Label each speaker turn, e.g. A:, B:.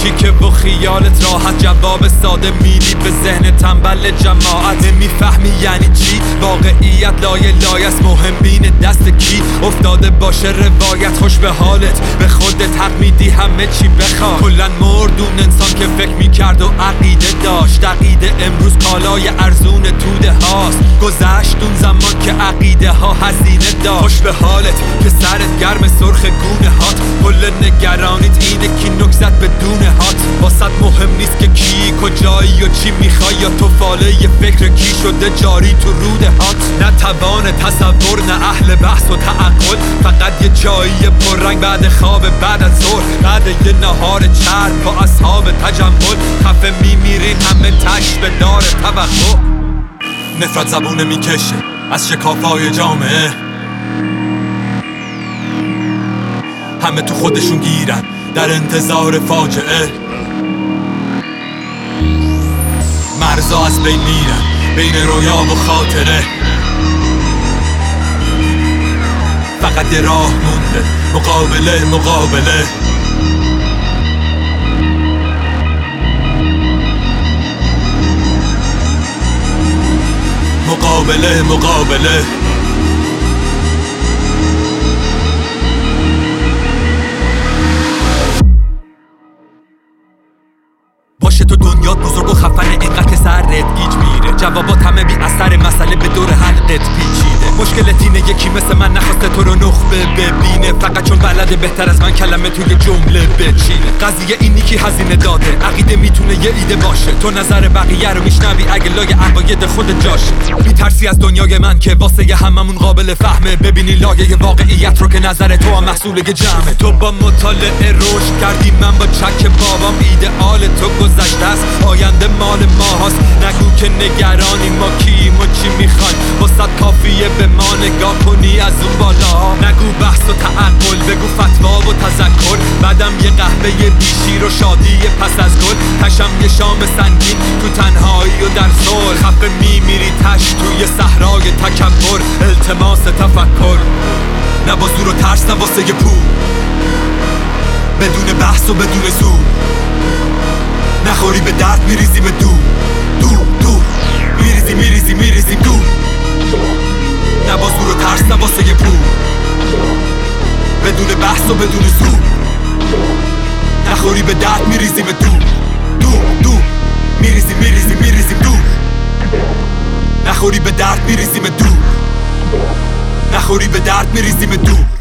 A: که و خیالت راحت، جواب ساده میدی به ذهن تنبل جماعت. نمیفهمی یعنی چی واقعیت، لایه لایه است مهم بین دست کی افتاده باشه روایت. خوش به حالت، به خودت حق میدی همه چی بخواد. کلن مردون انسان که فکر میکرد و عقیده داشت، عقیده امروز کالای ارزون توده هاست. گذشت اون زمان که عقیده ها هزینه داشت. خوش به حالت که سرت گرم سرخ گونه هات، کل نگرانیت اینه کی نکزت بدون هات. واسط مهم نیست که کی کجایی و چی میخوای، یا تو فاله ی فکر کی شده جاری تو روده هات. نه توان تصور نه اهل بحث و تعقل، فقط یه جایی پررنگ بعد خواب بعد از ظهر، بعد یه نهار چرب با اصحاب تجمل. خفه میمیرین همه تش به دار توقع. نفرت زبونه میکشه از شکافای جامعه، همه تو خودشون گیرن در انتظار فاجعه. مرزا از بین میرن بین رویا و خاطره، فقط یه راه مونده مقابله مقابله. مقابله مقابله. باشه تو دنیات بزرگ و خفنه، اینقدر که سرت گیج میره، جوابات همه بی اثر، مسئله به دور حلقت پیچیده. مشکلت اینه یکی مثل من نخواسته تو رو نخبه ببینه، فقط چون بلده بهتر از من کلمه توی جمله بچینه. قضیه اینی که هزینه داده، عقیده میتونه یه ایده باشه، تو نظر بقیه رو میشنوی اگه لای عقاید خود جاشه. میترسی از دنیای من که واسه هممون قابل فهمه، ببینی لایه واقعیت رو که نظر تو هم محصول یه جمعه. تو با مطالعه رشد کردی، من با چک بابام ایدئال تو گذشته است، آینده مال ما هست. نگو که نگرانی ما کیم و چی میخوای، واسط کافیه به ما نگاه کنی از اون بالا. نگو بحث و تعقل، بگو فتوا و تذکر، بعدم یه قهوه بیشیر و شادی پس از گل. تشم یه شام سنگین تو تنهایی و در صلح، خفه میمیری تش توی صحرای تکبر. التماس تفکر نه با زور و ترس، نه واسه پول، بدون بحث و بدون زور. نخوری به درد میریزی به دور دور، میریزی دور. نه با زور و ترس، نه واسه پول، بدون بحث و بدون زور. نخوری به درد میریزی به دور میریزی دور. نخوری به درد میریزی به دور، نخوری به درد میریزی به دور.